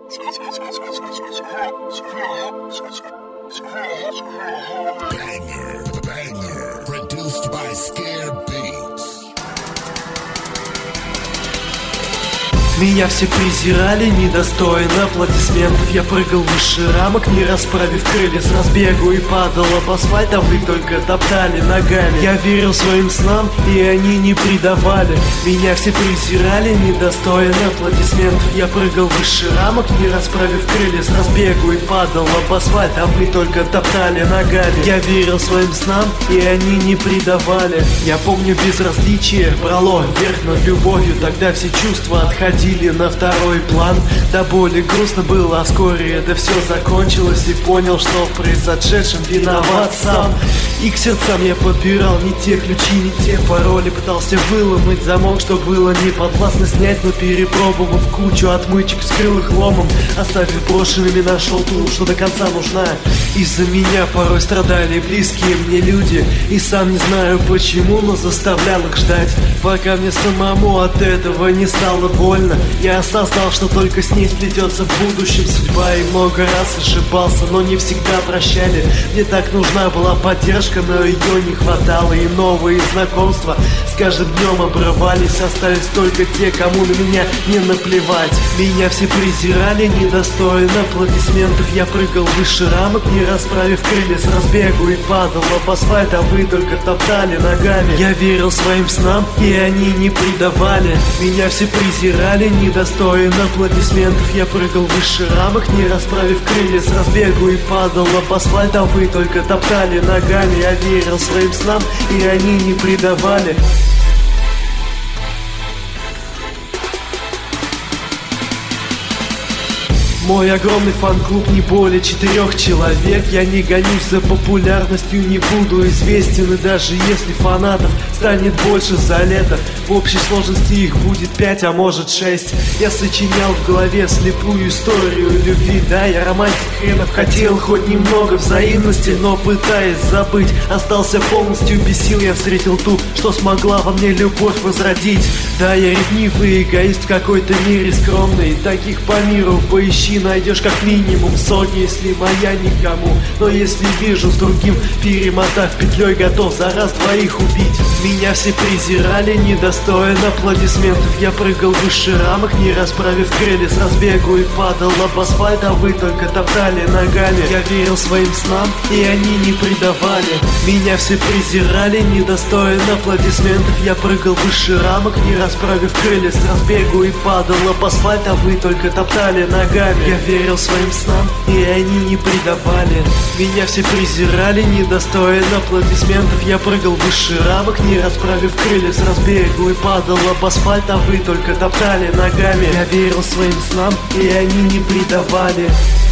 Banger, produced by Scare Beats. Меня все презирали, недостоин аплодисментов. Я прыгал выше рамок, не расправив крылья, с разбегу и падал об асфальт, а вы только топтали ногами. Я верил своим снам, и они не предавали. Меня все презирали, недостоин аплодисментов. Я прыгал выше рамок, не расправив крылья, с разбегу и падал об асфальт, а вы только топтали ногами. Я верил своим снам, и они не предавали. Я помню безразличие брало вверх над любовью. Тогда все чувства отходили на второй план. До боли грустно было, а вскоре это все закончилось. И понял, что в произошедшем виноват сам. И к сердцам я подбирал не те ключи, не те пароли. Пытался выломать замок, что было не подвластно снять. Но перепробовав кучу отмычек, вскрыл их ломом. Оставив брошенными, нашел ту, что до конца нужна. Из-за меня порой страдали близкие мне люди. И сам не знаю почему, но заставлял их ждать, пока мне самому от этого не стало больно. Я осознал, что только с ней сплетется в будущем судьба. И много раз ошибался, но не всегда прощали. Мне так нужна была поддержка, но ее не хватало. И новые знакомства с каждым днем обрывались. Остались только те, кому на меня не наплевать. Меня все презирали, недостоин аплодисментов. Я прыгал выше рамок, не расправив крылья, с разбегу и падал об асфальт, а вы только топтали ногами. Я верил своим снам, и они не предавали. Меня все презирали, недостоин аплодисментов. Я прыгал выше рамок, не расправив крылья, с разбегу и падал об асфальт, а вы только топтали ногами. Я верил своим снам, и они не предавали. Мой огромный фан-клуб не более 4 человек. Я не гонюсь за популярностью, не буду известен. И даже если фанатов станет больше за лето, в общей сложности их будет 5, а может 6. Я сочинял в голове слепую историю любви. Да, я романтик хренов, хотел хоть немного взаимности, но пытаясь забыть, остался полностью без сил. Я встретил ту, что смогла во мне любовь возродить. Да, я ревнивый эгоист в какой-то мере скромный. Таких по миру поищи, найдешь как минимум сотни, если моя никому. Но если вижу с другим, перемотав петлей, готов за раз двоих убить. Меня все презирали, недостоин аплодисментов. Я прыгал выше рамок, не расправив крылья, с разбегу и падал об асфальт, а вы только топтали ногами. Я верил своим снам, и они не предавали. Меня все презирали, недостоин аплодисментов. Я прыгал выше рамок, не расправив крылья, с разбегу и падал об асфальт, а вы только топтали ногами. Я верил своим снам, и они не предавали. Меня все презирали, недостоин аплодисментов. Я прыгал выше рамок, не расправив крылья, с разбегу и падал об асфальт, а вы только топтали ногами. Я верил своим снам, и они не предавали.